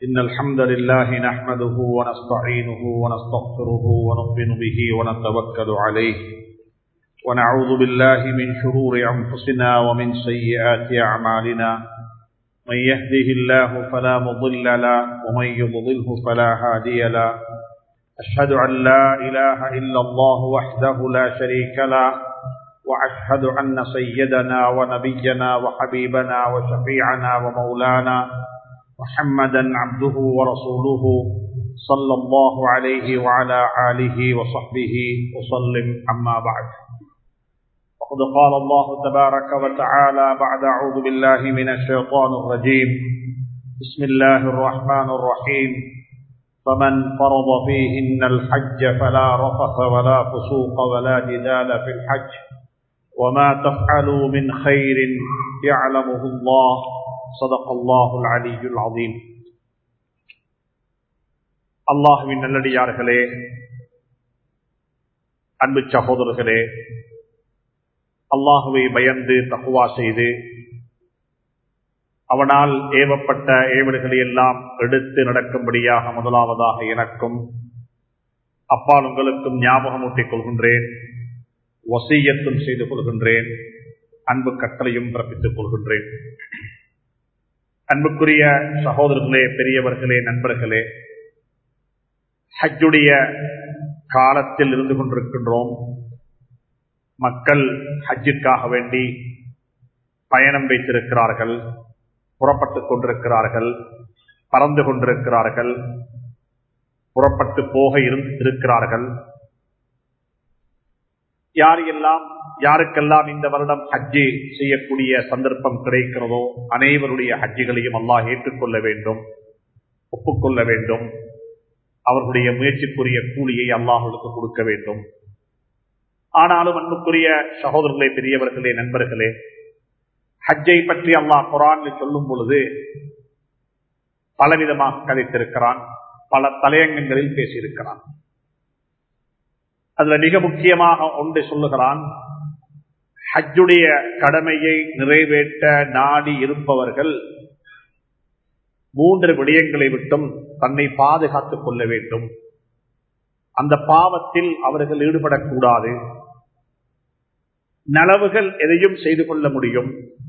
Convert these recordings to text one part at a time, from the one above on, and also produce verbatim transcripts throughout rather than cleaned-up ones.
إن الحمد لله نحمده ونستعينه ونستغفره ونؤمن به ونتوكل عليه ونعوذ بالله من شرور أنفسنا ومن سيئات أعمالنا من يهده الله فلا مضل له ومن يضلله فلا هادي له أشهد أن لا إله إلا الله وحده لا شريك له وأشهد أن سيدنا ونبينا وحبيبنا وشفيعنا ومولانا محمدا عبده ورسوله صلى الله عليه وعلى آله وصحبه وسلم أما بعد وقد قال الله تبارك وتعالى بعد أعوذ بالله من الشيطان الرجيم بسم الله الرحمن الرحيم فمن فرض فيهن الحج فلا رفث ولا فسوق ولا جدال في الحج وما تفعلوا من خير يعلمه الله صدق الله العلي العظيم. அல்லாஹ்வின் நல்லடியார்களே, அன்பு சகோதரர்களே, அல்லாஹுவை பயந்து தக்வா செய்து அவனால் ஏவப்பட்ட ஏவல்களை எல்லாம் எடுத்து நடக்கும்படியாக முதலாவதாக எனக்கும் அப்பால் உங்களுக்கும் ஞாபகமூட்டிக் கொள்கின்றேன், வசியத்தும் செய்து கொள்கின்றேன், அன்பு கட்டளையும் பிறப்பித்துக் கொள்கின்றேன். அன்புக்குரிய சகோதரர்களே, பெரியவர்களே, நண்பர்களே, ஹஜ்ஜுடைய காலத்தில் இருந்து கொண்டிருக்கின்றோம். மக்கள் ஹஜ்ஜுக்காக வேண்டி பயணம் வைத்திருக்கிறார்கள், புறப்பட்டுக் கொண்டிருக்கிறார்கள், பறந்து கொண்டிருக்கிறார்கள், புறப்பட்டு போக இருக்கிறார்கள். யார் எல்லாம் யாருக்கெல்லாம் இந்த வருடம் ஹஜ்ஜி செய்யக்கூடிய சந்தர்ப்பம் கிடைக்கிறதோ அனைவருடைய ஹஜ்ஜிகளையும் அல்லாஹ் ஏற்றுக்கொள்ள வேண்டும், ஒப்புக்கொள்ள வேண்டும். அவர்களுடைய முயற்சிக்குரிய கூலியை அல்லாஹ்வுக்கு கொடுக்க வேண்டும். ஆனாலும் அன்புக்குரிய சகோதரர்களே, பெரியவர்களே, நண்பர்களே, ஹஜ்ஜை பற்றி அல்லாஹ் குர்ஆனில் சொல்லும் பொழுது பலவிதமாக கதைத்திருக்கிறான், பல தலையங்கங்களில் பேசியிருக்கிறான். அதுல மிக முக்கியமாக ஒன்றை சொல்லுகிறான், ஹஜ்ஜுடைய கடமையை நிறைவேற்ற நாடி இருப்பவர்கள் மூன்று விடயங்களை விட்டும் தன்னை பாதுகாத்துக் கொள்ள வேண்டும். அந்த பாவத்தில் அவர்கள் ஈடுபடக்கூடாது. நலவுகள் எதையும் செய்து கொள்ள முடியும்,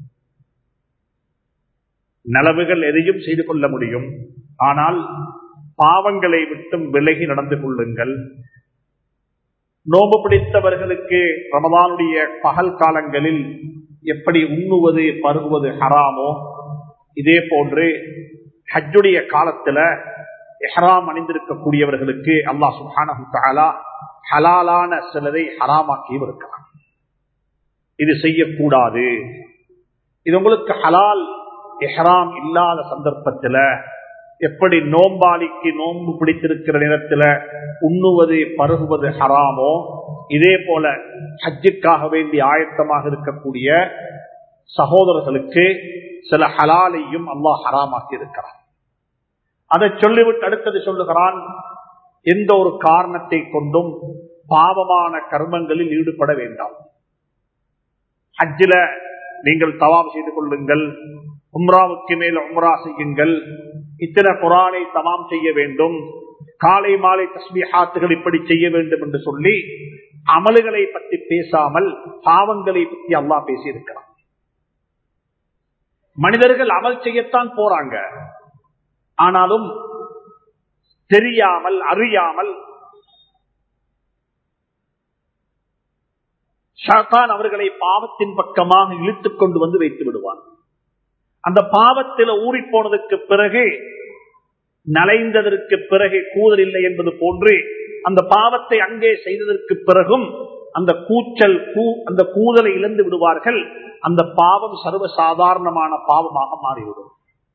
நலவுகள் எதையும் செய்து கொள்ள முடியும் ஆனால் பாவங்களை விட்டும் விலகி நடந்து கொள்ளுங்கள். நோம்பு பிடித்தவர்களுக்கு ரமதானுடைய பகல் காலங்களில் எப்படி உண்ணுவது பருகுவது ஹராமோ, இதே போன்று ஹஜ்ஜுடைய காலத்துல இஹ்ராம் அணிந்திருக்கக்கூடியவர்களுக்கு அல்லாஹ் சுப்ஹானஹு வ தஆலா ஹலாலான சிலதை ஹராமாக்கி இருக்கிறான். இது செய்யக்கூடாது. இது உங்களுக்கு ஹலால் இஹ்ராம் இல்லாத சந்தர்ப்பத்தில் எப்படி நோம்பாளிக்கு நோன்பு பிடித்திருக்கிற நேரத்தில் உண்ணுவது பருகுவது ஹராமோ, இதே போல ஹஜ்ஜுக்காக வேண்டி ஆயத்தமாக இருக்கக்கூடிய சகோதரர்களுக்கு சில ஹலாலையும் அல்லாஹ் ஹராமாக்கி இருக்கிறான். அதை சொல்லிவிட்டு அடுத்தது சொல்லுகிறான், எந்த ஒரு காரணத்தை கொண்டும் பாவமான கர்மங்களில் ஈடுபட வேண்டாம். ஹஜ்ஜில நீங்கள் தவாப் செய்து கொள்ளுங்கள், உம்ராவுக்கு மேல உம்ரா செய்யுங்கள், இத்தனை குர்ஆனை தமாம் செய்ய வேண்டும், காலை மாலை தஸ்பீஹாத்துகள் இப்படி செய்ய வேண்டும் என்று சொல்லி அமல்களை பற்றி பேசாமல் பாவங்களை பற்றி அல்லாஹ் பேசி இருக்கிறான். மனிதர்கள் அமல் செய்யத்தான் போறாங்க, ஆனாலும் தெரியாமல் அறியாமல் ஷைத்தான் அவர்களை பாவத்தின் பக்கமாக இழுத்துக் கொண்டு வந்து வைத்து விடுவான். அந்த பாவத்தில் ஊறி போனதற்கு பிறகு நலைந்ததற்கு பிறகு கூதல் இல்லை என்பது போன்று அந்த பாவத்தை அங்கே செய்ததற்கு பிறகும் அந்த கூச்சல் அந்த கூதலை இழந்து விடுவார்கள். அந்த பாவம் சர்வசாதாரணமான பாவமாக மாறிவிடும்.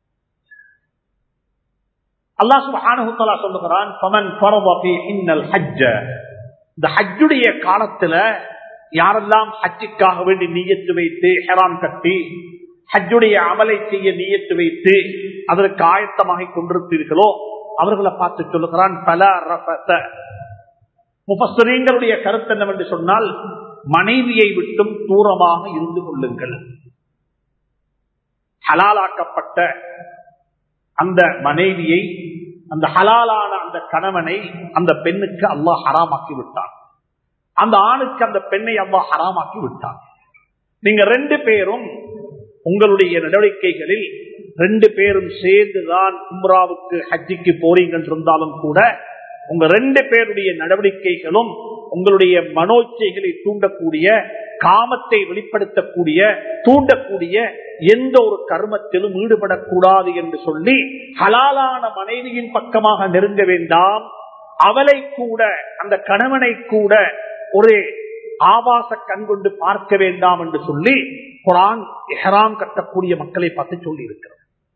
அல்லாஹ் சுப்ஹானஹு வ தஆலா சொல்லுகிறான், ஃபமன் ஃபரத ஃபீஹின்னல் ஹஜ்ஜ, இந்த ஹஜ்ஜுடைய காலத்துல யாரெல்லாம் ஹஜ்ஜுக்காக வேண்டி நியத்து வைத்து இஹ்ராம் கட்டி ஹஜ்ஜுடைய அமலை செய்ய நியத்து வைத்து அதற்கு ஆயத்தமாக கொண்டிருப்பீர்களோ அவர்களை பார்த்து சொல்லுகிறான், பல ரஃபத. முஃபஸ்ஸிரீன்களுடைய கருத்து என்னவென்று சொன்னால், மனைவியை விட்டும் தூரமாக இருந்து கொள்ளுங்கள். ஹலாலாக்கப்பட்ட அந்த மனைவியை, அந்த ஹலாலான அந்த கணவனை அந்த பெண்ணுக்கு அல்லாஹ் ஹராமாக்கி விட்டான். அந்த ஆணுக்கு அந்த பெண்ணை அல்லாஹ் ஹராமாக்கி விட்டான். நீங்க ரெண்டு பேரும் உங்களுடைய நடவடிக்கைகளில் ரெண்டு பேரும் சேர்ந்துதான் உம்ராவுக்கு ஹஜ்ஜிக்கு போறீங்க இருந்தாலும் கூட உங்க ரெண்டு பேருடைய நடவடிக்கைகளும் உங்களுடைய மனோச்சைகளை தூண்டக்கூடிய, காமத்தை வெளிப்படுத்தக்கூடிய, தூண்டக்கூடிய எந்த ஒரு கர்மத்திலும் ஈடுபடக்கூடாது என்று சொல்லி ஹலாலான மனைவியின் பக்கமாக நெருங்க வேண்டாம். அவளை கூட, அந்த கணவனை கூட ஒரு ஆபாச கண் கொண்டு பார்க்க வேண்டாம் என்று சொல்லி குர்ஆன் இஹ்ராம் கட்டக்கூடிய மக்களை பார்த்து சொல்லி இருக்கிறது.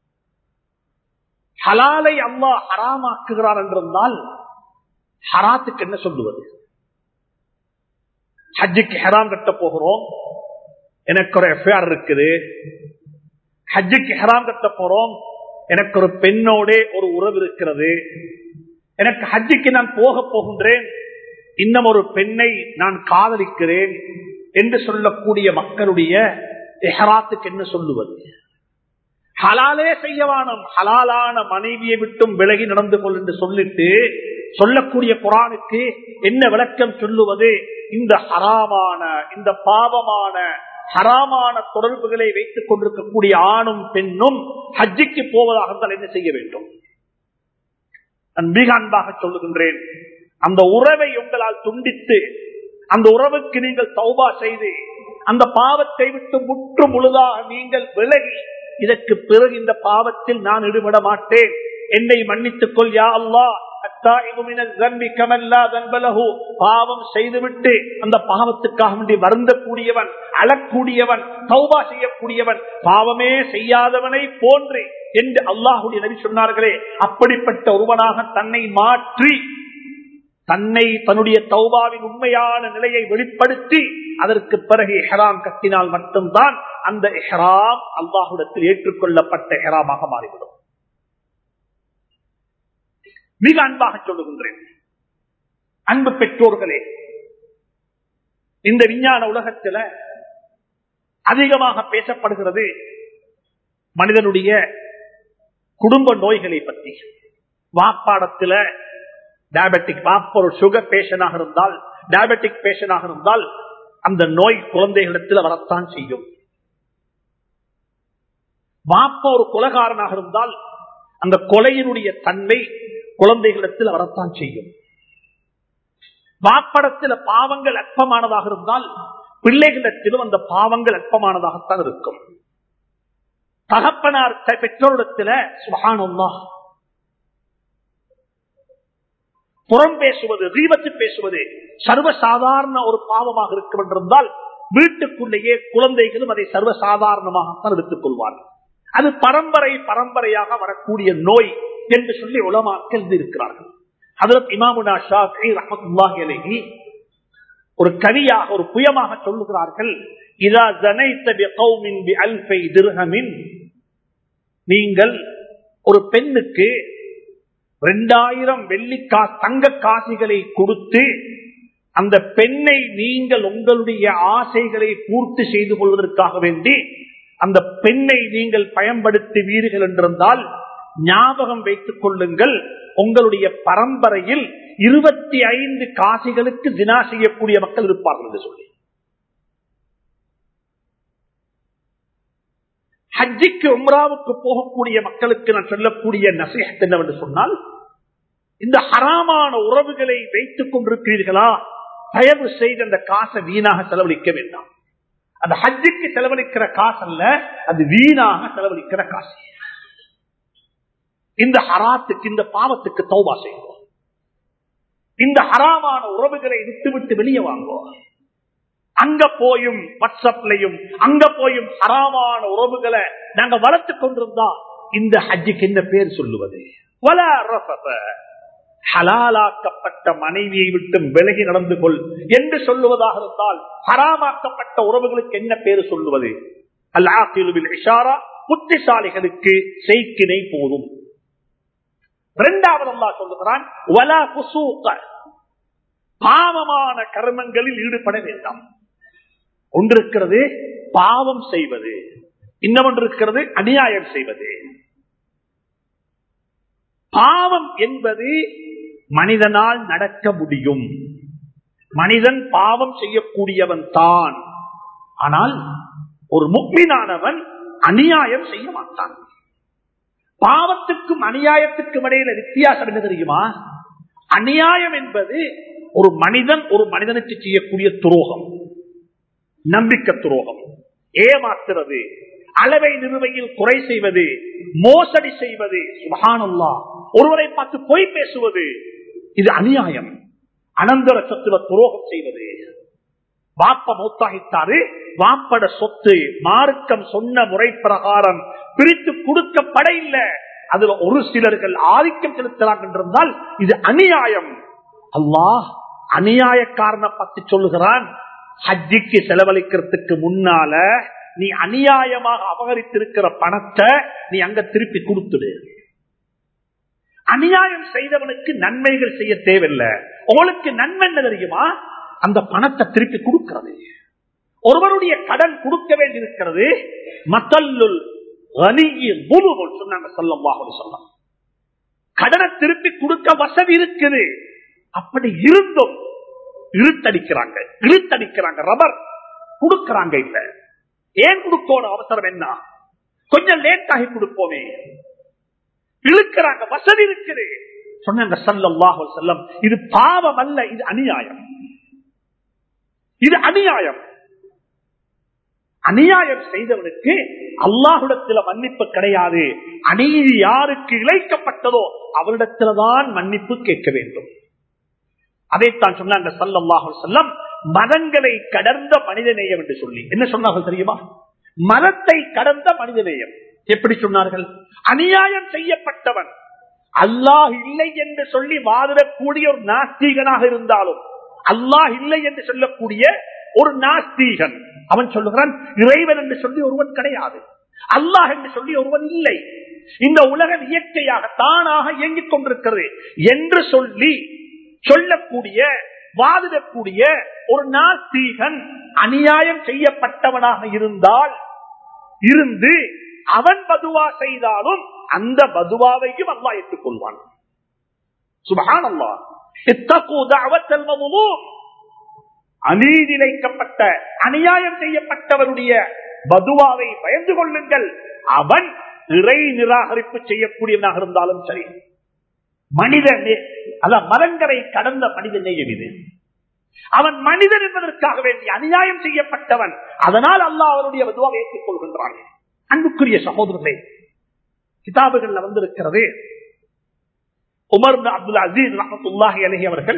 ஹலாலை அல்லாஹ் ஹராமாக்குகிறார் என்றிருந்தால் ஹராத்துக்கு என்ன சொல்லுவது? ஹஜ்ஜுக்கு ஹராம் கட்ட போகிறோம், எனக்கு ஒரு எஃப்ஐஆர் இருக்குது. ஹஜ்ஜுக்கு ஹராம் கட்ட போறோம், எனக்கு ஒரு பெண்ணோட ஒரு உறவு இருக்கிறது. எனக்கு ஹஜ்ஜுக்கு நான் போக போகின்றேன், இன்னும் ஒரு பெண்ணை நான் காதலிக்கிறேன் என்று சொல்லக்கூடிய மக்களுடைய இஹ்ராத்துக்கு என்ன சொல்லுவது? ஹலாலே செய்யவானம், ஹலாலான மனைவியை விட்டும் விலகி நடந்து கொள் என்று சொல்லிட்டு சொல்லக்கூடிய குர்ஆனுக்கு என்ன விளக்கம் சொல்லுவது? இந்த ஹராமான, இந்த பாவமான ஹராமான தொடர்புகளை வைத்துக் கொண்டிருக்கக்கூடிய ஆணும் பெண்ணும் ஹஜ்ஜிக்கு போவதாக இருந்தால் என்ன செய்ய வேண்டும்? நான் மிக அன்பாக சொல்லுகின்றேன், அந்த உறவை உங்களால் துண்டித்து அந்த உறவுக்கு நீங்கள் தௌபா செய்து அந்த பாவத்தை விட்டு முற்று முழுதாக நீங்கள் விலகி, இதற்கு பிறகு இந்த பாவத்தில் நான் ஈடுபட மாட்டேன், என்னை மன்னித்துக் கொள் யா அல்லாஹ், பாவம் செய்துவிட்டு அந்த பாவத்துக்காக வேண்டி வருந்தக்கூடியவன், அழக்கூடியவன், தௌபா செய்யக்கூடியவன், பாவமே செய்யாதவனை போன்று என்று அல்லாஹ்வுடைய நபி சொன்னார்களே, அப்படிப்பட்ட ஒருவனாக தன்னை மாற்றி தன்னை தன்னுடைய தௌபாவின் உண்மையான நிலையை வெளிப்படுத்தி அதற்கு பிறகு இஹ்ராம் கட்டினால் மட்டும்தான் அந்த இஹ்ராம் அல்லாஹ்விடத்தில் ஏற்றுக்கொள்ளப்பட்ட இஹ்ராமாக மாறிவிடும். மிக அன்பாக சொல்லுகின்றேன், அன்பு பெற்றோர்களே, இந்த விஞ்ஞான உலகத்தில் அதிகமாக பேசப்படுகிறது மனிதனுடைய குடும்ப நோய்களை பற்றி. வாப்பாடத்தில் டயபெட்டிக், வாப்பா ஒரு சுகர் பேஷனாக இருந்தால், டயபெட்டிக் பேஷனாக இருந்தால் அந்த நோய் குழந்தைகளிடத்தில் வரத்தான் செய்யும். வாப்பா ஒரு கொலைகாரனாக இருந்தால் அந்த கொலையினுடைய தன்மை குழந்தைகளிடத்தில் வரத்தான் செய்யும். வாப்படத்தில் பாவங்கள் அற்பமானதாக இருந்தால் பிள்ளைகளிடத்திலும் அந்த பாவங்கள் அற்பமானதாகத்தான் இருக்கும். தகப்பனார் பெற்றோரிடத்தில் சுப்ஹானல்லாஹ் புறம் பேசுவது, ரீபத்து பேசுவது சர்வசாதாரண ஒரு பாவமாக இருக்கும் என்றிருந்தால் வீட்டுக்குள்ளேயே குழந்தைகளும் அதை சர்வசாதாரணமாகத்தான் எடுத்துக் கொள்வார்கள். அது பரம்பரை பரம்பரையாக வரக்கூடிய நோய் என்று சொல்லி உலமாக்கள் இருக்கிறார்கள். ஹஜ்ரத் இமாமுனா ஷாஃபிஈ ரஹ்மத்துல்லாஹி அலைஹி ஒரு கவியாக, ஒரு புயமாக சொல்லுகிறார்கள், இதா ஜனைத பிகௌமின் பிஅல்ஃபை திர்ஹமின், நீங்கள் ஒரு பெண்ணுக்கு இரண்டாயிரம் வெள்ளிக்கா தங்க காசிகளை கொடுத்து அந்த பெண்ணை நீங்கள் உங்களுடைய ஆசைகளை பூர்த்தி செய்து கொள்வதற்காக வேண்டி அந்த பெண்ணை நீங்கள் பயன்படுத்துவீர்கள் என்றிருந்தால் ஞாபகம் வைத்துக் கொள்ளுங்கள், உங்களுடைய பரம்பரையில் இருபத்தி ஐந்து காசிகளுக்கு ஜினா செய்யக்கூடிய மக்கள் இருப்பார்கள் என்று சொல்லி. ஹஜ்ஜிக்கு உம்ராவுக்கு போகக்கூடிய மக்களுக்கு நான் சொல்லக்கூடிய நசீஹத் என்னவென்று சொன்னால், இந்த ஹராமான உறவுகளை வைத்துக் கொண்டிருக்கிறீர்களா, தயவு செய்து அந்த காசை வீணாக செலவழிக்க வேண்டாம். அந்த ஹஜ்ஜுக்கு செலவழிக்கிற காசு அல்ல, அது வீணாக செலவழிக்கிற காசு. இந்த ஹராத்துக்கு, இந்த பாவத்துக்கு தௌபா செய்வோம். இந்த ஹராமான உறவுகளை விட்டுவிட்டு வெளியே வாங்குவோம். அங்க போயும் வாட்ஸ்அப்லையும் அங்க போயும் ஹராமான உறவுகளை நாங்க வளர்த்துக் கொண்டிருந்தா இந்த ஹஜ்ஜுக்கு என்ன பேர் சொல்லுவது? வலா ரஃபஸ, ஹலாலாக்கப்பட்ட மனைவியை விட்டு விலகி நடந்து கொள் என்று சொல்லுவதாக இருந்தால் ஹராமாக்கப்பட்ட உறவுகளுக்கு என்ன பேர் சொல்லுவது? அல் ஆகிலு பில் இஷாரா, புத்திசாலிகளுக்கு செய்கினை போதும். இரண்டாவது அல்லாஹ் சொல்லுகிறான், வலா ஃபுசூக, பாவமான கர்மங்களில் ஈடுபட வேண்டாம். ஒன்றிருக்கிறது பாவம் செய்வது, இன்னொன்று இருக்கிறது அநியாயம் செய்வது. பாவம் என்பது மனிதனால் நடக்க முடியும். மனிதன் பாவம் செய்யக்கூடியவன் தான். ஆனால் ஒரு முக்மீனானவன் அநியாயம் செய்ய மாட்டான். பாவத்துக்கும் அநியாயத்துக்கும் இடையில வித்தியாசம் என்ன தெரியுமா? அநியாயம் என்பது ஒரு மனிதன் ஒரு மனிதனுக்கு செய்யக்கூடிய துரோகம், நம்பிக்கை துரோகம், ஏமாத்துறது, அளவை நிறுவையில் குறை செய்வது, மோசடி செய்வது, சுப்ஹானல்லாஹ், ஒருவரை பார்த்து பொய் பேசுவது, இது அநியாயம். அனந்தர சொத்துல துரோகம் செய்வது. வாப்ப மௌத்தாகித்தாரு, வாப்பட சொத்து மார்க்கம் சொன்ன முறை பிரகாரம் பிரித்து கொடுக்கப்பட இல்லை. அதுல ஒரு சிலர்கள் ஆதிக்கம் செலுத்தலாம் என்றால் இது அநியாயம். அல்லாஹ் அநியாயக்காரனை பத்தி சொல்லுகிறான், ஹஜ்ஜிக்கு செலவழிக்கிறதுக்கு முன்னால நீ அநியாயமாக அபகரித்திருக்கிற பணத்தை நீ அங்க திருப்பி கொடுத்துடு. அநியாயம் செய்தவனுக்கு நன்மைகள் செய்ய தேவையில்லை. உங்களுக்கு நன்மை என்ன தெரியுமா? அந்த பணத்தை திருப்பி கொடுக்கிறது. ஒருவருடைய கடன் கொடுக்க வேண்டியிருக்கிறது. மத்தல்லுல் சொன்னாங்க ஸல்லல்லாஹு அலைஹி வஸல்லம். கடனை திருப்பி கொடுக்க வசதி இருக்குது. அப்படி இருந்தும் இழுத்தடிக்கிறாங்க இழுத்தடிக்கிறாங்க ரப்பர் கொடுக்கிறாங்க. இல்ல ஏன் கொடுக்கணும்? அவசரம் என்ன? கொஞ்சம் லேட் ஆகி கொடுப்போமே. இழுக்கிறாங்க, வசதி இருக்குது. சொன்னாங்க ஸல்லல்லாஹு அலைஹி வஸல்லம், இது பாவம் அல்ல, இது அநியாயம். இது அநியாயம். அநியாயம் செய்தவனுக்கு அல்லாஹ்விடத்தில் மன்னிப்பு கிடையாது. அநீதி யாருக்கு இழைக்கப்பட்டதோ அவரிடத்தில்தான் மன்னிப்பு கேட்க வேண்டும். அதைத்தான் சொன்னாங்க ஸல்லல்லாஹு அலைஹி வஸல்லம், மதங்களை கடந்த மனிதநேயம் என்று சொல்லி. என்ன சொன்னார்கள் தெரியுமா? மதத்தை கடந்த மனிதநேயம். எப்படி சொன்னார்கள்? அநியாயம் செய்யப்பட்டவன் அல்லாஹ் இல்லை என்று சொல்லி வாதிடக்கூடிய ஒரு நாஸ்தீகனாக இருந்தாலும், அல்லாஹ் இல்லை என்று சொல்லக்கூடிய ஒரு நாஸ்தீகன் அவன் சொல்லுகிறான், இறைவன் என்று சொல்லி ஒருவன் கிடையாது, அல்லாஹ் என்று சொல்லி ஒருவன் இல்லை, இந்த உலகம் இயற்கையாக தானாக இயங்கிக் கொண்டிருக்கிறது என்று சொல்லி சொல்லக்கூடிய வாதிடக்கூடிய ஒரு நாஸ்தீகன் அநியாயம் செய்யப்பட்டவனாக இருந்தால் இருந்து அவன் பதுவா செய்தாலும் அந்த பதுவாவையும் அல்லாஹ் ஏற்றுக்கொள்வான். சுப்ஹானல்லாஹ். இத்தகு தஅவத்தல் மظلوم, அநீதி இழைக்கப்பட்ட அநியாயம் செய்யப்பட்டவருடைய பதுவாவை பயந்து கொள்ளுங்கள். அவன் இறை நிராகரிப்பு செய்யக்கூடியவனாக இருந்தாலும் சரி. மனித அதான் மரங்களை கடந்த மனித நேயம் இது. அவன் மனிதன் என்பதற்காக வேண்டிய அநியாயம் செய்யப்பட்டவன், அதனால் அல்லாஹ் அவருடைய பதுவாவை ஏற்றுக் கொள்கின்றான். அன்புக்குரிய சகோதரர்களே, கிதாபுகள்ல வந்திருக்கிறது, உமர் இப்னு அப்துல் அசீஸ் ரஹ்மத்துல்லாஹி அலைஹி அவர்கள்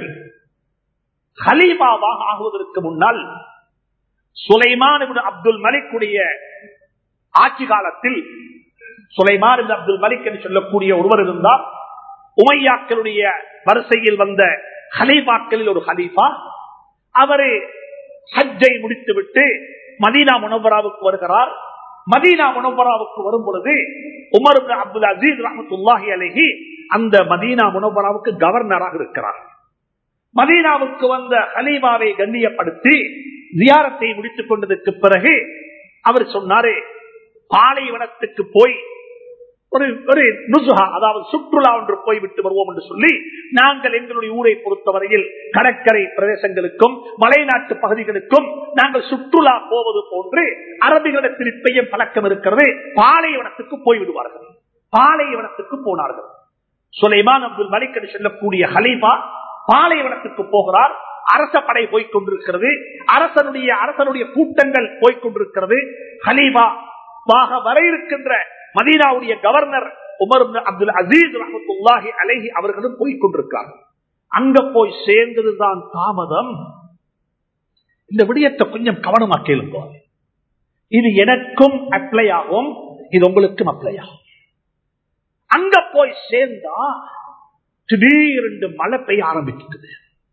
கலீஃபாவாக ஆகுவதற்கு முன்னால் சுலைமான் இப்னு அப்துல் மலிக்குடைய ஆட்சி காலத்தில், சுலைமான் இப்னு அப்துல் மலிக் என்று சொல்லக்கூடிய ஒருவர் இருந்தார். உமையாக்களுடைய வரிசையில் வந்த கலீஃபாக்களில் ஒரு கலீஃபா. அவரு ஹஜ்ஜை முடித்துவிட்டு மதீனா முனவ்வராவுக்கு வருகிறார். மதீனா முனவ்வராவுக்கு வரும் பொழுது உமர் இப்னு அப்துல் அசீஸ் ரஹ்மத்துல்லாஹி அலைஹி அந்த மதீனா முனவ்வராவுக்கு கவர்னராக இருக்கிறார். மதீனாவுக்கு வந்த கலீஃபாவை கண்ணியப்படுத்தி ஜியாரத்தை முடித்துக் கொண்டதற்கு பிறகு அவர் சொன்னாரு, பாலைவனத்துக்கு போய் ஒரு ஒரு நுசுஹா, அதாவது சுற்றுலா ஒன்று போய்விட்டு வருவோம் என்று சொல்லி, நாங்கள் எங்களுடைய ஊரை பொறுத்தவரையில் கடற்கரை பிரதேசங்களுக்கும் மலைநாட்டு பகுதிகளுக்கும் நாங்கள் சுற்றுலா போவது போன்று அரபிகளிடத்தில் இப்பையும் பழக்கம் இருக்கிறது. பாலைவனத்துக்கு போய்விடுவார்கள். பாலைவனத்துக்கு போனார்கள். சுலைமான் அப்துல் மலிக் என்று சொல்லக்கூடிய கலீஃபா பாலைவனத்துக்கு போகிறார். அரச படை போய்கொண்டிருக்கிறது. அரசனுடைய அரசனுடைய கூட்டங்கள் போய்கொண்டிருக்கிறது. கலீஃபா வர இருக்கின்ற மதீனாவுடைய governor Umar ibn Abdul Aziz ரஹ்மத்துல்லாஹி அலைஹி அவர்களும் போய்கொண்டிருக்கிறார்கள். அங்க போய் சேர்ந்ததுதான் தாமதம். இந்த விடயத்தை கொஞ்சம் கவனமா கேளுங்க. இது எனக்கும் அப்ளை ஆகும், இது உங்களுக்கும் அப்ளை ஆகும். அங்க போய் சேர்ந்தா திடீரென்று மழை பெய்ய ஆரம்பிக்குது.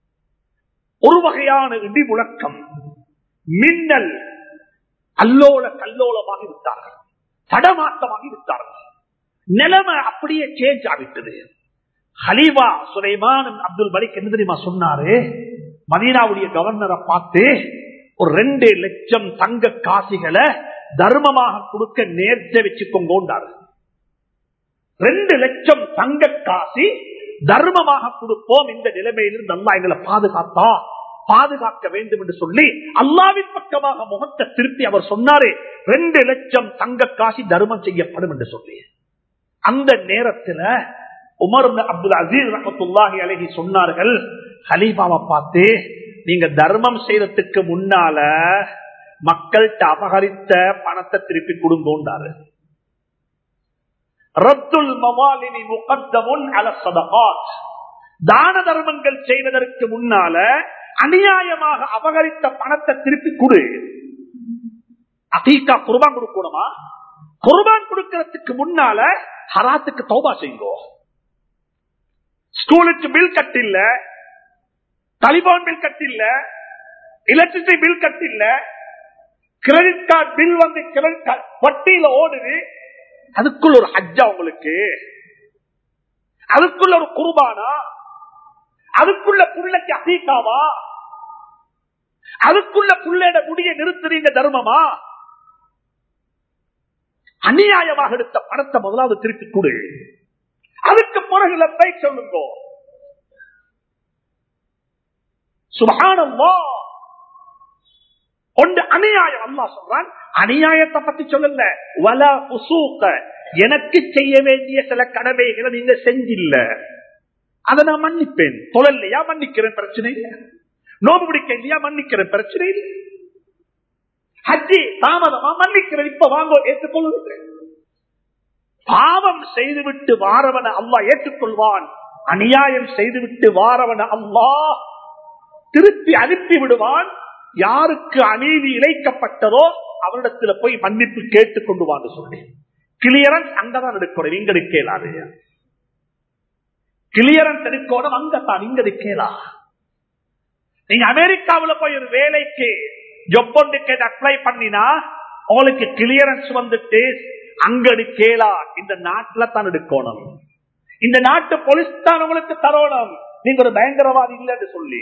ஒரு வகையான இடி முழக்கம், மின்னல், அல்லோல கல்லோலமாக விட்டார்கள், தடமாட்டமாக விட்டார்கள். நிலைமை அப்படியே சேஞ்ச் ஆகிட்டது. கலீஃபா சுலைமான் அப்துல் மலிக் என்ன தெரியுமா சொன்னாரு? மதீனாவுடைய கவர்னரை பார்த்து ஒரு ரெண்டு லட்சம் தங்க காசிகளை தர்மமாக கொடுக்க நேர்த்த வச்சுக்கொண்டாரு. ரெண்டு லட்சம் தங்க காசி தர்மமாக கொடுப்போம். இந்த நிலைமையிலிருந்து அல்லாஹ் எங்களை பாதுகாத்தா பாதுகாக்க வேண்டும் என்று சொல்லி அல்லாஹ்வின் பக்கமாக முகத்தை திருப்பி அவர் சொன்னாரே, ரெண்டு லட்சம் தங்க காசி தர்மம் செய்யப்படும் என்று சொல்லி. அந்த நேரத்தில் உமர் அப்துல் அசீஸ் ரஹ்மத்துல்லாஹி அலைஹி சொன்னார்கள், ஹலீஃபாவை பார்த்து, நீங்க தர்மம் செய்யறதுக்கு முன்னால மக்கள்கிட்ட அபகரித்த பணத்தை திருப்பி கொடுங்கோண்டாரு. ரத்துல் மவாலினி முகத்தமுன் அல ஸதகாத், தான தர்மங்கள் செய்வதற்கு முன்னால அநியாயமாக அபகரித்த பணத்தை திருப்பி கொடு. அகீகா குர்பான் கொடுக்கணுமா? குர்பான் கொடுக்கிறதுக்கு முன்னால ஹராத்துக்கு தௌபா செய்யுங்க. ஸ்கூலுக்கு பில் கட்டில்ல, டெலிபோன் பில் கட்டில்ல, எலக்ட்ரிசிட்டி பில் கட்டில்ல, கிரெடிட் கார்டு பில் வந்து கிரெடிட் கார்டு வட்டியில ஓடுது. அதுக்குள்ள ஒரு ஹஜ்ஜா உங்களுக்கு, அதுக்குள்ள ஒரு குர்பானா, அதுக்குள்ள புள்ளைக்கு அகீகாவா, அதுக்குள்ள புள்ளையோட முடிய நிறுத்துறீங்க தர்மமா? அநியாயமாக எடுத்த பணத்தை முதலாவது திருப்பி கொடு. அதுக்கு பிறகு லப்பை சொல்லுங்க. சுப்ஹானல்லாஹ். ஒன்று அநியாயம். அல்லாஹ் சொல்றான், அநியாயத்தை பத்தி சொல்லல. வலா ஃபுசூக, எனக்கு செய்ய வேண்டிய சில கடமைகளை நீங்க செஞ்சில்ல, அதை நான் மன்னிப்பேன். தொழலையா மன்னிக்கிறேன், பிரச்சனை இல்லை. நோம்பு பிடிக்க இல்லையா மன்னிக்கிறேன், பிரச்சனை இல்லை. ஹஜ்ஜி தாமதமா மன்னிக்கிறேன், இப்ப வாங்க ஏற்றுக்கொள்ளுங்க. பாவம் செய்துவிட்டு வாரவன அல்லாஹ் ஏற்றுக்கொள்வான். அநியாயம் செய்துவிட்டு வாரவன அல்லாஹ் திருப்பி அனுப்பி விடுவான். யாருக்கு அநீதி இழைக்கப்பட்டதோ அவரிடத்துல போய் மன்னிப்பு கேட்டுக் கொண்டு வாங்க சொல்லி கிளியரன்ஸ் அங்கதான் எடுக்கணும், இங்க எடுக்கலாது. கிளியரன்ஸ் எடுக்கணும் அங்கத்தான், இங்க எடுக்கலா. நீங்க அமெரிக்காவில் போய் ஒரு வேலைக்கு ஜாப் ஒன்றுக்கு அப்ளை பண்ணினா உங்களுக்கு கிளியரன்ஸ் வந்துட்டு அங்க எடுக்கலா. இந்த நாட்டில தான் எடுக்கணும். இந்த நாட்டு போலீஸ் தான் உங்களுக்கு தரணும். நீங்க ஒரு பயங்கரவாதி இல்லைன்னு சொல்லி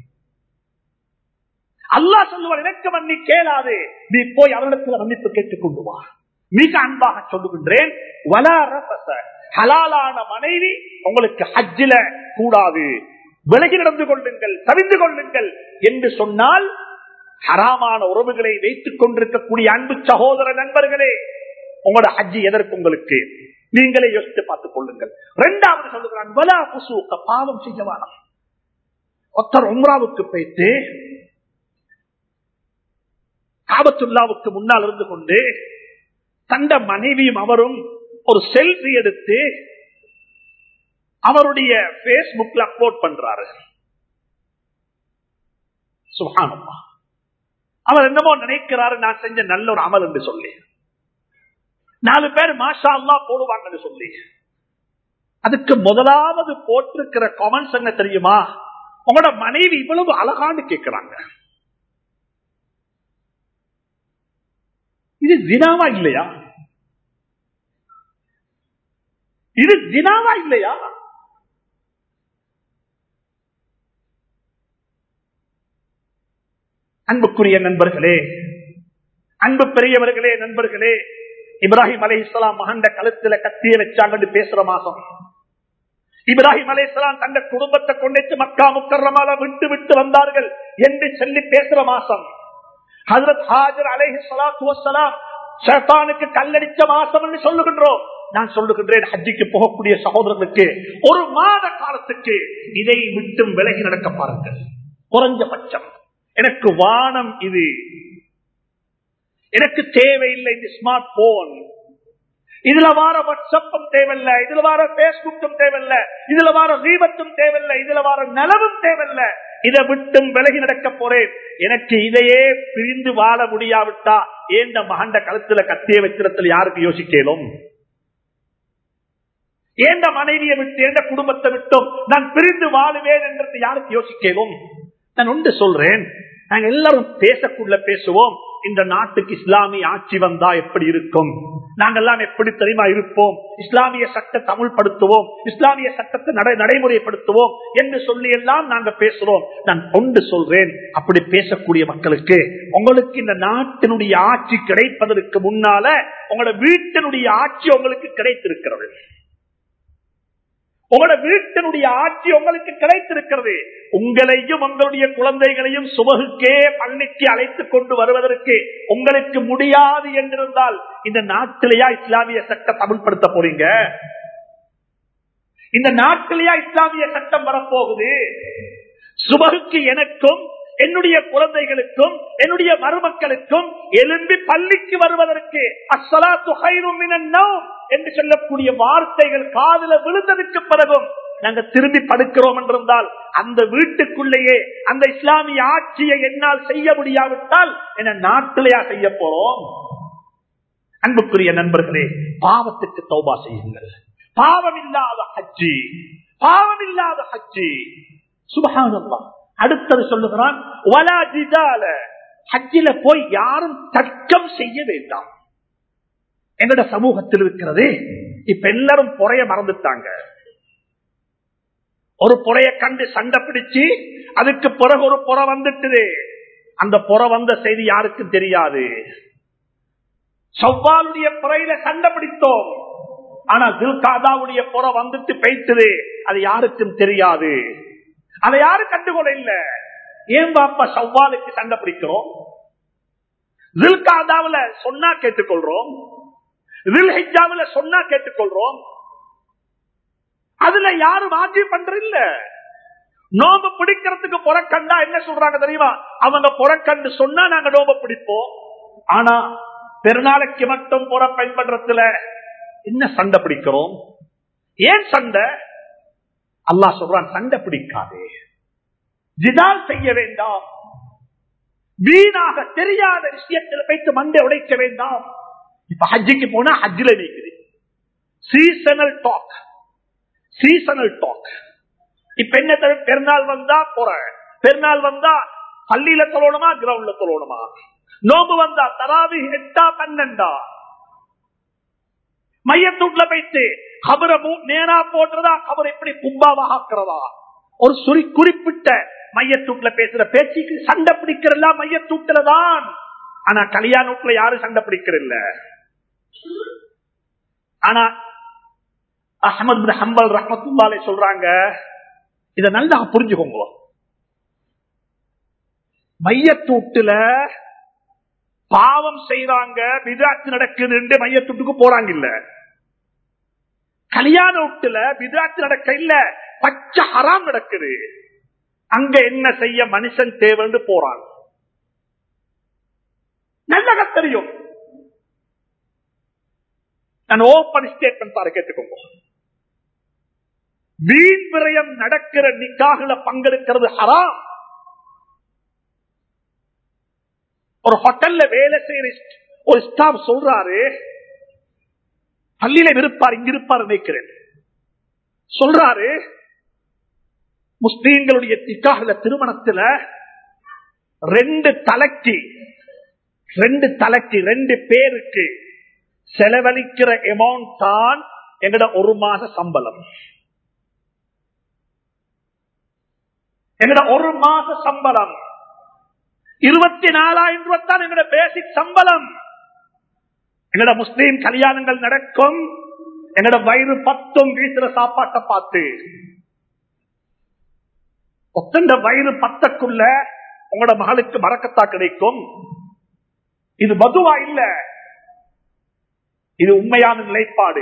அல்லாஹ் சொல்லுவார், எனக்கு மன்னி கேளாது, நீ போய் அவரிடத்தில் மன்னிப்பு கேட்டுக் கொண்டு வா. மிக அன்பாக சொல்லுகின்றேன், வலா ரஃபஸ, ஹலாலான மனைவி உங்களுக்கு ஹஜ்ஜில கூடாது, விலகி நடந்து கொள்ளுங்கள், தவிர்த்து கொள்ளுங்கள் என்று சொன்னால், ஹராமான உறவுகளை வைத்துக் கொண்டிருக்கக்கூடிய அன்பு சகோதர நண்பர்களே, உங்களோட ஹஜ்ஜி எதற்கு உங்களுக்கு? நீங்களே யோசித்து பார்த்துக் கொள்ளுங்கள். இரண்டாவது சொல்லுகிறான், வலா ஃபுசூக, பாவம் செய்ய வேண்டாம். ஒருத்தர் உம்ராவுக்கு போயிட்டு காபத்துல்லாவுக்கு முன்னால் இருந்து கொண்டு தந்த மனைவியும் அவரும் ஒரு செல்ஃபி எடுத்து அவருடைய பேஸ்புக்ல அப்லோட் பண்றாரு. சுப்ஹானல்லாஹ். அவர் என்னமோ நினைக்கிறாரு, நான் செஞ்ச நல்ல ஒரு அமல் என்று சொல்லி நாலு பேர் மாஷா அல்லாஹ் போடுவாங்கன்னு சொல்லி. அதுக்கு முதலாவது போட்டிருக்கிற கமெண்ட்ஸ் என்ன தெரியுமா? உங்களோட மனைவி இவ்வளவு அழகான்னு கேட்கிறாங்க. இது ஜினாவா இல்லையா? இது ஜினாவா இல்லையா? அன்புக்குரிய நண்பர்களே, அன்பு பெரியவர்களே, நண்பர்களே, இப்ராஹிம் அலைஹிஸ்ஸலாம் மகண்ட கழுத்துல கத்திய வச்சாங்க பேசுற மாசம். இப்ராஹிம் அலைஹிஸ்ஸலாம் தந்த குடும்பத்தை கொண்டு மக்கா முக்கர்ரமால விட்டு விட்டு வந்தார்கள் என்று சொல்லி பேசுற மாசம். ஹஜ்ரத் ஹாஜர் அலைஹிஸ்ஸலாத்து வஸ்ஸலாம் ஷைத்தானுக்கு கல்லடிச்ச மாசம் என்று சொல்லுகின்றோம். நான் சொல்லுகின்றேன், ஹஜ்ஜிக்கு போகக்கூடிய சகோதரர்களுக்கு ஒரு மாத காலத்துக்கு இதை விட்டும் விலகி நடக்க பாருங்கள். குறைஞ்சபட்சம் எனக்கு வானம் இது, எனக்கு தேவையில்லை இந்த ஸ்மார்ட் போன், இதுல வார வாட்ஸ்அப்பும் தேவையில்லை, இதுல வார பேஸ்புக்கும் தேவையில்லை, இதுல வார தீபத்தும் தேவையில்லை, இதுல வார நலவும் தேவையில்லை. இதை விட்டும் விலகி நடக்க போறேன். எனக்கு இதையே பிரிந்து வாழ முடியாவிட்டா ஏந்த மகண்ட கழுத்துல கத்திய வைத்திரத்தில் யாருக்கு யோசிக்கலும்? ஏந்த மனைவியை விட்டு எந்த குடும்பத்தை விட்டும் நான் பிரிந்து வாழுவேன் என்றது யாருக்கு யோசிக்கலும்? நான் ஒன்று சொல்றேன், நாங்க எல்லாரும் பேசக்குள்ள பேசுவோம், இந்த நாட்டுக்கு இஸ்லாமிய ஆட்சி வந்தா எப்படி இருக்கும், நாங்கெல்லாம் எப்படி தெரியுமா இருப்போம், இஸ்லாமிய சட்டத்தை அமுல்படுத்துவோம், இஸ்லாமிய சட்டத்தை நடைமுறைப்படுத்துவோம் என்று சொல்லி எல்லாம் நாங்க பேசுறோம். நான் ஒன்று சொல்றேன், அப்படி பேசக்கூடிய மக்களுக்கு உங்களுக்கு இந்த நாட்டினுடைய ஆட்சி கிடைப்பதற்கு முன்னால உங்களோட வீட்டினுடைய ஆட்சி உங்களுக்கு கிடைத்திருக்கிறது. உங்களோட வீட்டினுடைய ஆட்சி உங்களுக்கு கிடைத்திருக்கிறது. உங்களையும் உங்களுடைய குழந்தைகளையும் சுபகுக்கே பள்ளிக்கு அழைத்துக் கொண்டு வருவதற்கு உங்களுக்கு முடியாது என்றிருந்தால் இந்த நாட்டிலேயா இஸ்லாமிய சட்டம் அமல்படுத்த போறீங்க? இந்த நாட்டிலேயா இஸ்லாமிய சட்டம் வரப்போகுது? சுபகுக்கு எனக்கும் என்னுடைய குழந்தைகளுக்கும் என்னுடைய மருமக்களுக்கும் எழும்பி பள்ளிக்கு வருவதற்கு அஸ்ஸலாத்து கைரும் மினன் நௌம் என்று சொல்லக்கூடிய வார்த்தைகள் காதுல விழுந்ததுக்கு பிறகும் நாங்க திரும்பி படுக்கிறோம் என்றிருந்தால் அந்த வீட்டுக்குள்ளேயே அந்த இஸ்லாமிய ஆட்சியை என்னால் செய்ய முடியாவிட்டால் என்ன நாட்டிலேயா செய்ய போறோம்? அன்புக்குரிய நண்பர்களே, பாவத்துக்கு தௌபா செய்யுங்கள். பாவம் இல்லாத ஹஜ்ஜி, பாவம் இல்லாத ஹஜ்ஜி. சுப்ஹானல்லாஹ். அடுத்தது சொல்லுகிறான், வலா ஜிதால, ஹஜ்ஜில போய் யாரும் தர்க்கம் செய்ய வேண்டாம். எங்கட சமூகத்தில் இருக்கிறது இப்ப எல்லாரும் பொறைய மறந்துட்டாங்க. ஒரு பொறைய கண்டு சண்டை பிடிச்சு அதுக்கு பிறகு ஒரு பொறை வந்துட்டு அந்த பொறை வந்த செய்தி யாருக்கும் தெரியாது. ஷவ்வாலுடைய பொறையில சண்டை பிடித்தோம், ஆனா துல்காதாவுடைய பொறை வந்துட்டு பெய்த்தது, அது யாருக்கும் தெரியாது. அதை யாரும் கண்டுகொள்ள இல்ல. ஏன் பாப்பா ஷவ்வாலுக்கு சண்டை பிடிக்கிறோம்? துல்காதாவுல சொன்னா கேட்டுக்கொள்றோம், துல்ஹிஜ்ஜாவுல சொன்னா கேட்டுக்கொள்றோம். அதுல யாரும் ஆட்சி பண்ற இல்ல. நோம்பு பிடிக்கிறதுக்கு புறக்கண்டா என்ன சொல்றாங்க தெரியுமா? அவங்க புறக்கண்டு சொன்னா நாங்க நோம்பு பிடிப்போம். ஆனா பெருநாளைக்கு மட்டும் புற பயன்படுறதுல என்ன சண்டை பிடிக்கிறோம்? ஏன் சண்டை? அல்லாஹ் சொல்றான், சண்டை பிடிக்காதே, ஜிதால் செய்ய வேண்டாம், வீணாக தெரியாத விஷயத்தில் வைத்து மண்டை உடைக்க வேண்டாம். இப்ப ஹஜ்ஜிக்கு போனா ஹஜ்ஜில நீக்குது சீசனல் டாக், சீசனல் டாக். இப்ப என்ன பெருநாள் வந்தா போற, பெருநாள் வந்தா பள்ளியில தொழணுமா கிரவுண்ட்ல தொழணுமா, நோம்பு வந்தா தராவி எட்டா பன்னெண்டா, மையத்தூட்ல போயிட்டு கபரை நேரா போடுறதா, கபரை எப்படி கும்பாவாக ஆக்குறதா, ஒரு சுரி குறிப்பிட்ட மையத்தூட்ல பேசுற பேச்சுக்கு சண்டை பிடிக்கிறதா மையத்தூட்டுலதான். ஆனா கல்யாண வீட்டுல யாரும் சண்டை பிடிக்கிறதில்ல. ஆனா அஹ்மத் பின் ஹம்பல் ரஹ்மத்துல்லாஹி அலைஹி சொல்றாங்க, இத நல்லா புரிஞ்சுக்கோங்க. மையத்தூட்டுல பாவம் செய்றாங்க, பிதாத் நடக்குது, மையத்தூட்டுக்கு போறாங்க இல்ல. கல்யாண வீட்டுல பிதாத் நடக்க இல்ல, பச்சை ஹராம் நடக்குது. அங்க என்ன செய்ய மனுஷன் தேவைன்னு போறாங்க. நல்ல தெரியும். நான் ஓபன் ஸ்டேட்மெண்ட் பாரு, கேட்டுக்கோங்க. வீண் விரயம் நடக்கிற நிக்காஹ்ல பங்கெடுக்கிறது ஹராம். ஒரு ஹோட்டல்ல வேலை செய்யற ஒரு ஸ்டாஃப் சொல்றாரு, பள்ளியில இருப்பார், இங்க இருப்பார் நினைக்கிறேன், சொல்றாரு, முஸ்லீம்களுடைய நிக்காஹ்ல திருமணத்துல ரெண்டு தலைக்கு ரெண்டு தலைக்கு ரெண்டு பேருக்கு செலவழிக்கிற அமௌண்ட் தான் எங்கட ஒரு மாச சம்பளம். எங்கட ஒரு மாச சம்பளம் இருபத்தி நாலாயிரம் ரூபாய் தான் எங்கட பேசிக் சம்பளம். எங்கட முஸ்லீம் கல்யாணங்கள் நடக்கும், எங்கட வயிறு பத்தும் வீசுற சாப்பாட்டை பார்த்து. ஒத்தண்ட வயிறு பத்தக்குள்ள உங்களோட மகளுக்கு மறக்கத்தா கிடைக்கும். இது மதுவா இல்ல, இது உண்மையான நிலைப்பாடு.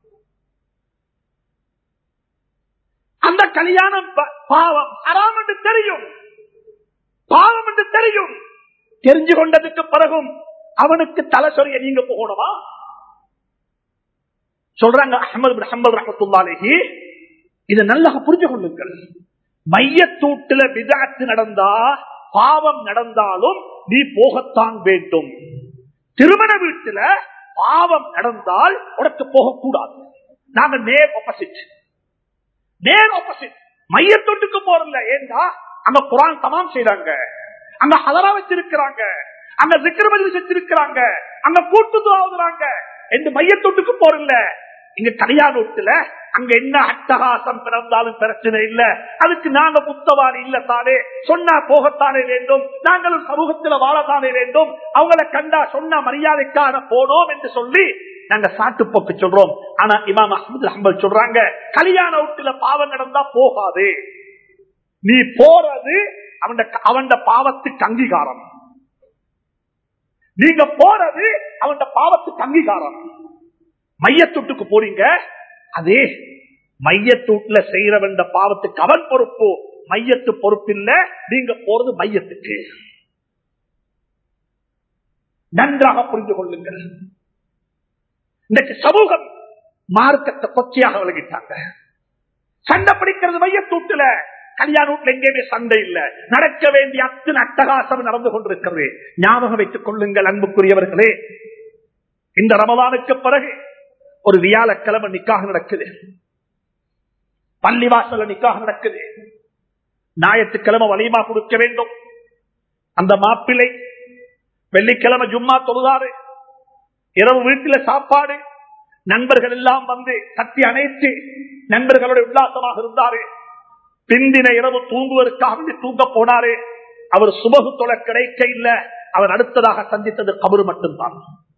அந்த கல்யாணம் பாவம் ஹராம் என்று தெரியும், பாவம் என்று தெரியும். தெரிஞ்சு கொண்டதுக்கு பிறகும் அவனுக்கு தலை சொரிய நீங்க போகணுமா? சொல்றாங்க அஹ்மத் பின் ஹம்பல் ரஹ்மத்துல்லாஹி அலைஹி, இதை நல்லா புரிஞ்சு கொள்ளுங்கள். மையத்தூட்டுல பிதாத்து நடந்தா, பாவம் நடந்தாலும் நீ போகத்தான் வேண்டும். திருமண வீட்டுல பாவம் நடந்தால் உனக்கு போகக்கூடாது. நாங்க நேர் ஆப்போசிட், நேர் ஆப்போசிட். மையத்தொட்டுக்கு போறல, ஏண்டா அங்க குர்ஆன் தமாம் செய்றாங்க, அங்க ஹலரா வச்சிருக்கிறாங்க, அங்க zikr மஜ்லிஸ் வச்சிருக்கிறாங்க, அங்க கூட்டு துஆ ஓதுறாங்க என்று மையத்தொட்டுக்கு போறல. இங்க கல்யாண வீட்டுல அங்க என்ன அட்டகாசம் பிறந்தாலும் பிரச்சனை இல்ல, அதுக்கு நாங்க புத்தவாரி இல்ல தானே, சொன்னா போகத்தானே வேண்டும், நாங்களும் சமூகத்தில் வாழத்தானே வேண்டும், அவங்களை கண்டா சொன்ன மரியாதைக்கான போனோம் என்று சொல்லி நாங்க சாட்டு போக்கு சொல்றோம். ஆனா இமாம் அஹ்மது ஹம்பல் சொல்றாங்க, கல்யாண வீட்டுல பாவம் நடந்தா போகாது. நீ போறது அவன் பாவத்துக்கு அங்கீகாரம். நீங்க போறது அவன் பாவத்துக்கு அங்கீகாரம். மையத்தூட்டுக்கு போறீங்க, அதே மையத்தூட்டுல செய்யறவன் பாவத்துக்கு அவன் பொறுப்பு, மையத்து பொறுப்பில்ல. நீங்க போறது மையத்துக்கு. நன்றாக புரிந்து கொள்ளுங்கள். இன்றைக்கு சமூகம் மார்க்கத்தை கொச்சையாக விளங்கிட்டாங்க. சண்டை பிடிக்கிறது மையத்தூட்டுல, கல்யாண வீட்டுல எங்கேயுமே சண்டை இல்ல. நடக்க வேண்டிய அத்தனை அட்டகாசம் நடந்து கொண்டிருக்கிறது. ஞாபகம் வைத்துக் கொள்ளுங்கள் அன்புக்குரியவர்களே, இந்த ரமலானுக்கு பிறகு ஒரு வியாழக்கிழமை நிக்காக நடக்குது, பள்ளிவாசல நிக்காக நடக்குது. ஞாயிற்றுக்கிழமை வலிமா கொடுக்க வேண்டும். அந்த மாப்பிள்ளை வெள்ளிக்கிழமை ஜும்மா தொழுதாரு, இரவு வீட்டில சாப்பாடு, நண்பர்கள் எல்லாம் வந்து கட்டி அணைத்து நண்பர்களோட உல்லாசமாக இருந்தாரு. பிந்தின இரவு தூங்குவதற்காக தூங்க போனாரு. அவர் சுபகு தொலை கிடைக்க இல்ல. அவர் அடுத்ததாக சந்தித்தது கபரு மட்டும்தான்.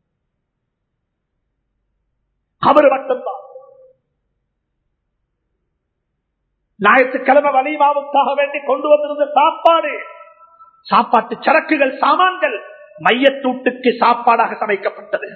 கபரு மட்டும்தான். ஞாயிற்றுக்கிழமை வலிமாவுக்காக வேண்டி கொண்டு வந்திருந்த சாப்பாடு, சாப்பாட்டு சரக்குகள், சாமான்கள் மையத்தூட்டுக்கு சாப்பாடாக சமைக்கப்பட்டது.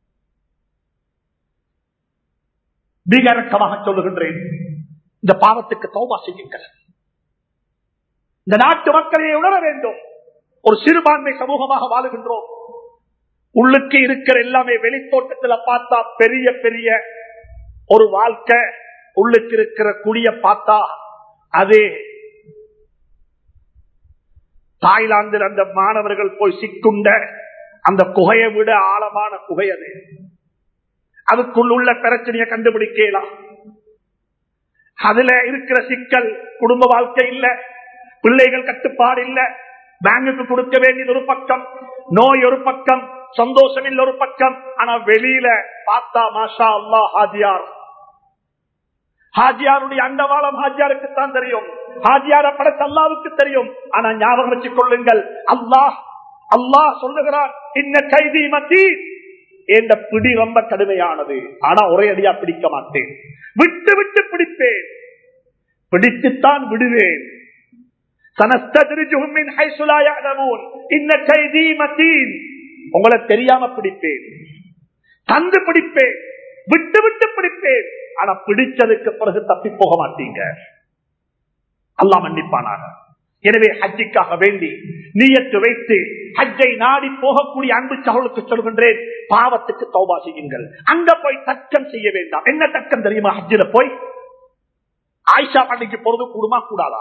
மிக இறக்கமாக சொல்லுகின்றேன், இந்த பாவத்துக்கு தௌபா செய்யுங்கள். இந்த நாட்டு மக்களை உணர வேண்டும். ஒரு சிறுபான்மை சமூகமாக வாழுகின்றோம். உள்ளுக்கு இருக்கிற எல்லாமே வெளித்தோட்டத்தில் பார்த்தா பெரிய பெரிய ஒரு வாழ்க்கை, உள்ளுக்கு இருக்கிற குடிய பார்த்தா அது தாய்லாந்தில் அந்த மாணவர்கள் போய் சிக்குண்ட அந்த குகையை விட ஆழமான குகை அது. அதுக்குள் உள்ள பிரச்சனையை கண்டுபிடிக்கலாம். அதுல இருக்கிற சிக்கல் குடும்ப வாழ்க்கை இல்ல, பிள்ளைகள் கட்டுப்பாடு இல்ல, பேங்குக்கு கொடுக்க வேண்டியது ஒரு பக்கம், நோய் ஒரு பக்கம், சந்தோஷம் இல்ல ஒரு பக்கம். ஆனா வெளியில பார்த்தா மாஷா அல்லாஹ் ஹாஜியார். ஹாஜியாருடைய அண்டவாளம் ஹாஜியாருக்கு தான் தெரியும், ஹாஜியார படைத்த அல்லாவுக்கு தெரியும். ஆனா ஞாபகம் வச்சுக் கொள்ளுங்கள், அல்லாஹ் அல்லாஹ் சொல்லுகிறான், இன்ன கைதி மத்தீன், என்ற பிடி ரொம்ப கடுமையானது. ஆனா ஒரே அடியா பிடிக்க மாட்டேன், விட்டு விட்டு பிடிப்பேன், பிடித்துத்தான் விடுவேன். உங்களை தெரியாம பிடிப்பேன், தந்து பிடிப்பேன், விட்டு விட்டு பிடிப்பேன். ஆனா பிடிச்சதுக்கு பிறகு தப்பி போக மாட்டீங்க. அல்லாஹ் மன்னிப்பானாக. எனவே ஹஜ்ஜிக்காக வேண்டி நியத்து வைத்து ஹஜ்ஜை நாடி போகக்கூடிய அன்பு சகோதரர்களுக்கு சொல்கின்றேன், பாவத்துக்கு தௌபா செய்யுங்கள். அங்க போய் தர்க்கம் செய்ய வேண்டாம். என்ன தர்க்கம் தெரியுமா? ஹஜ்ஜில போய் ஆயிஷா பள்ளிக்கு போறது கூடுமா கூடாதா?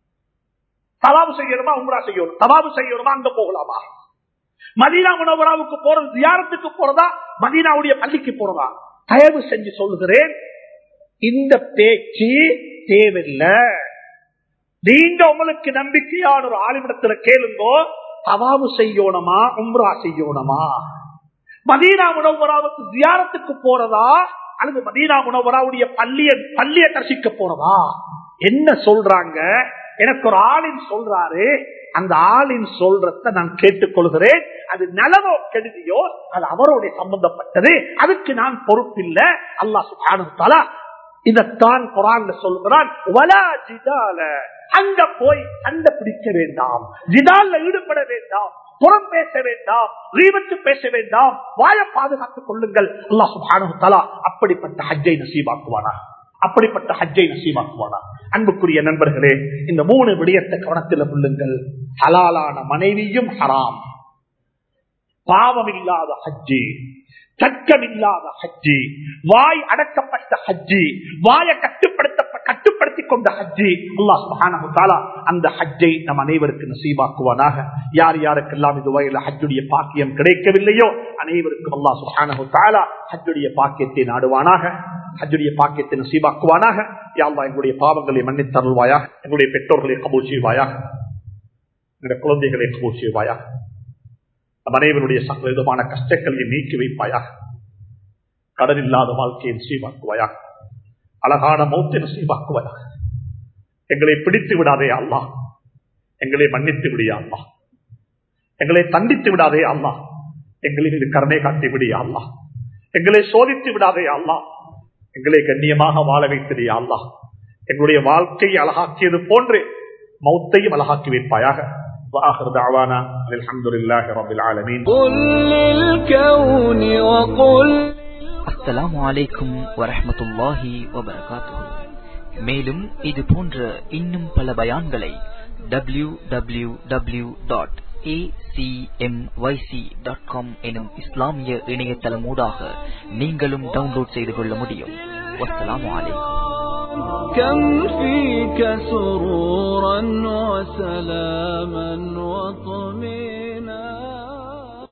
தவாபு செய்யணுமா உம்ரா செய்யணும்? தவாபு செய்யணுமா அங்க போகலாமா? மதீனா முனவராவுக்கு போறது ஜியாரத்துக்கு போறதா, மதீனாவுடைய பள்ளிக்கு போறதா? தயவு செஞ்சு சொல்லுகிறேன், இந்த பேச்சு தேவையில்லை. நீங்க உங்களுக்கு நம்பிக்கையான ஒரு ஆளுமிடத்துல கேளுங்கோ, தவாபு செய்யணுமா உம்ரா செய்யணுமா? மதீனா முனவராவுக்கு ஜியாரத்துக்கு போறதா அல்லது மதீனா முனவராவுடைய பள்ளிய பள்ளிய தரிசிக்க போறதா? என்ன சொல்றாங்க? எனக்கு ஒரு ஆளின் சொல்றாரு, அந்த ஆளின் சொல்றத நான் கேட்டுக்கொள்கிறேன். அது நலவோ கெடுதியோ அது அவருடைய சம்பந்தப்பட்டது, அதுக்கு நான் பொறுப்பில்லை. அல்லாஹ் சுப்ஹானஹு வ தஆலா இதத்தான் குர்ஆன்ல சொல்கிறான், வலா ஜிதால, அங்க போய் சண்டை பிடிக்க வேண்டாம், ஜிதால்ல ஈடுபட வேண்டாம், புறம் பேச வேண்டாம், ரீவத்து பேச வேண்டாம், வாயை பாதுகாத்துக் கொள்ளுங்கள். அல்லாஹ் சுப்ஹானஹு வ தஆலா அப்படிப்பட்ட ஹஜ்ஜை நசீபாக்குவானா, அப்படிப்பட்ட ஹஜ்ஜை நசீபாக்குவானா. அன்புக்குரிய நண்பர்களே, இந்த மூணு விடயத்தை கவனத்தில் கொள்ளுங்கள். ஹலாலான மனைவியும் ஹராம், பாவம் இல்லாத ஹஜ்ஜி, தர்க்கமில்லாத ஹஜ்ஜி, வாய் அடக்கப்பட்ட ஹஜ்ஜி, வாயை கட்டுப்படுத்த கட்டுப்படுத்திக் கொண்ட ஹஜ்ஜி. அல்லாஹ் சுப்ஹானஹு வ தஆலா அந்த ஹஜ்ஜை நம் அனைவருக்கு நசீபாக்குவானாக. யார் யாருக்கெல்லாம் இதுவரையில் ஹஜ்ஜுடைய பாக்கியம் கிடைக்கவில்லையோ அனைவருக்கும் அல்லாஹ் சுப்ஹானஹு வ தஆலா ஹஜ்ஜுடைய பாக்கியத்தை நாடுவானாக, ஹஜ்ஜுடைய பாக்கியத்தை நசீபாக்குவானாக. யா அல்லாஹ் எங்களுடைய பாவங்களை மன்னித்தருள்வாயாக, எங்களுடைய பெற்றோர்களை கபூல் செய்வாயாக, எங்களுடைய குழந்தைகளை கபூல் செய்வாயாக, நம் அனைவருடைய சகல விதமான கஷ்டங்களை நீக்கி வைப்பாயாக, கடன் இல்லாத வாழ்க்கையை நசீபாக்குவாயாக, அழகான மௌத்தை நசீபாக்குவாயாக. எங்களை பிடித்து விடாதே அல்லாஹ், எங்களை மன்னித்து விடியா அல்லாஹ், எங்களை தண்டித்து விடாதே அல்லாஹ், எங்களின் இது கருணை காட்டி விடியா அல்லாஹ். எங்களை சோதித்து விடாதே அல்லாஹ், எங்களை கண்ணியமாக வாழ வைத்ததே அல்லாஹ், எங்களுடைய வாழ்க்கையை அழகாக்கியது போன்று மௌத்தையும் அழகாக்கி வைப்பாயாக. وآخر دعوانا الحمد لله رب العالمين. قل للكون وقل. அஸ்ஸலாமு அலைக்கும் வரஹ்மத்துல்லாஹி வபரகாத்துஹு. மேலும் இது போன்ற இன்னும் பல பயான்களை W W W dot A C M Y C dot com எனும் இஸ்லாமிய இணையதளமூடாக நீங்களும் டவுன்லோட் செய்து கொள்ள முடியும். வஸ்ஸலாமு அலைக்கும். كم فيك سرورا وسلاما وطمئنا